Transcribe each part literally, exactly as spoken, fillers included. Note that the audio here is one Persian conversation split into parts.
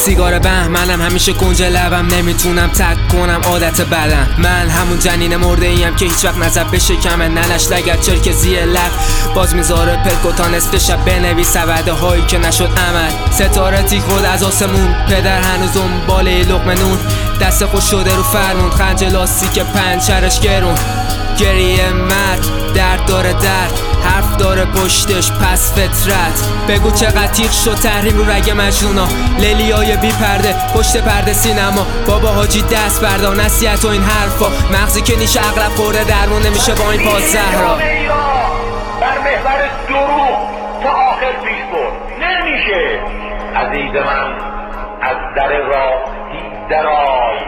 سیگار بهمنم همیشه کنج لبم، نمیتونم تک کنم عادت بدم. من همون جنین مرده ایم که هیچ وقت نزد به شکمه، ننش لگد چرک زیر لب باز میذاره پلکو تا نصف شب بنویس وعده هایی که نشد عمل. ستاره تیک خود از آسمون، پدر هنوز دنباله لقمه نون، دست خوش شده رو فرمون، خنج لاستیک پنچرش گرون. گریه مرد درد داره درد، حرف داره پشتش پس فطرت. بگو چقدر تیغ شد تحریم رو رگ مجنونا، لیلیای بی پرده پشت پرده سینما. بابا حاجی دست بردا نصیحت و این حرفا، مغزی که نیش اغلب خورده درمون نمیشه با این پاس زهرا. بر محور دروغ تا آخر پیش برد نمیشه. عزیز من از در راستی درآی،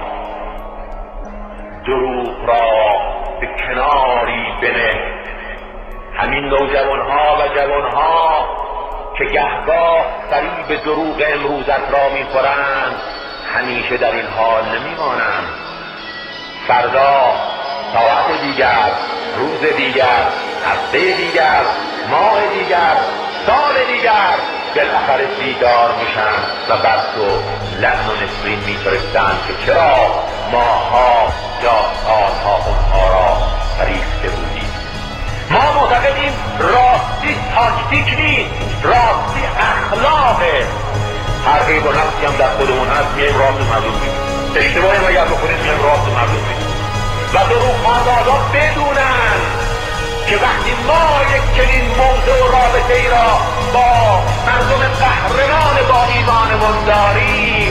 دروغ را به کناری بنه. همین نوجوانها و جوانها که گهگاه فریب دروغ امروزت را میخورند همیشه در این حال نمیمانند. فردا، ساعت دیگر، روز دیگر، هفته دیگر، ماه دیگر، سال دیگر بالاخره بیدار میشن و بر تو لعن و نفرین میفرستند که چرا ماها یا سالها اونها را فریفته بودیم. ما معتقدیم راستی تاکتیک نیست، راستی اخلاقه. هر عیب و نقصی هم در خودمون هست میایم راست مردم میگیم، اشتباهی اگر بکنیم میایم راست مردم میگیم. و دروغ آزادا بدونن که وقتی ما یک چنین موضوع و رابطه ای را با مردم قهرمان با ایمانمون داریم،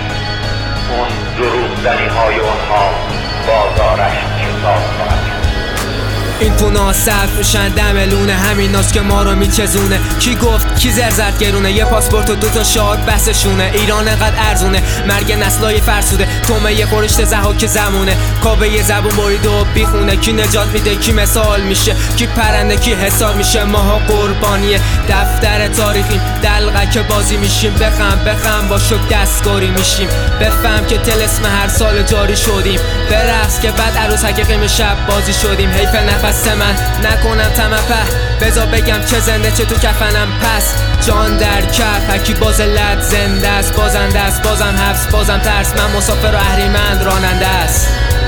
اون دروغ زنی های اونها بازارش شتاب خواهد شد. این پونا صرف میشن دم لونه، همین ناست که ما رو میچزونه. کی گفت کی زر زد گرونه، یه پاسپورت و دوتا شاد بسشونه. ایران انقدر ارزونه، مرگ نسلای فرسوده، تومه یه خورشت زحاک زمونه. کابه یه زبون برید و بیخونه، کی نجات میده کی مثال میشه، کی پرنده کی حساب میشه. ماها قربانیه دفتر تاریخیم، دلقه که بازی میشیم. بخم بخم با شک دستکاری میشیم، بفهم که طلسم هر سال جاری شدیم. برقص که بعد عروس حقیقیم شب بازی شدیم. حیف نفس من نکنم طمع په، بذار بگم چه زنده چه تو کفنم. پس جان در کف هکی باز لد زنده است، بازنده است، بازم حبس بازم ترس. من مسافر و اهریمند راننده است.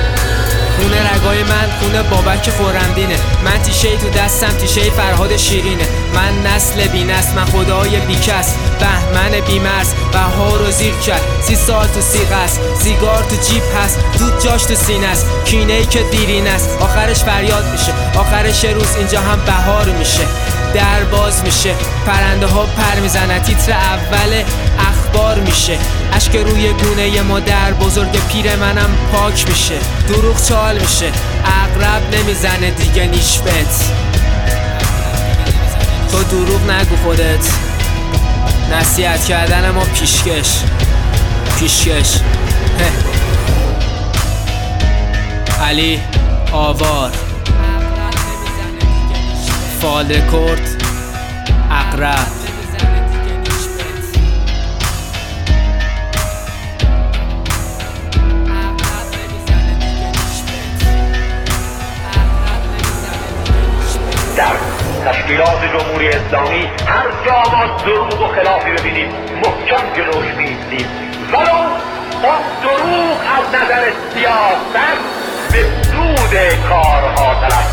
خونه رگای من خونه بابک خورمدینه، من تیشه تو دستم تیشه فرهاد شیرینه. من نسل بی نسل، من خدای بی کس، بهمن بی مرز بهار رو زیر کرد. سی سال تو سیغ است، سیگار تو جیب هست، دود جاش تو سینه است، کینه ای که دیرین است آخرش فریاد میشه. آخرش روز اینجا هم بهار میشه، در باز میشه، پرنده ها پر میزنن، تیتر اول اخبار میشه. اشک روی گونه مادر بزرگ پیر منم پاک میشه. دروغ چال میشه، عقرب نمیزنه دیگه نیشبت. تو دروغ نگو خودت، نصیحت کردن ما پیشکش پیشکش. علی آوار، فال رکورد، عقرب. در تشکیلات جمهوری اسلامی هر جا ما دروغ و خلافی ببینیم محکم جلوش می‌ایستیم، ولو با دروغ از نظر سیاست به سود کارها طلب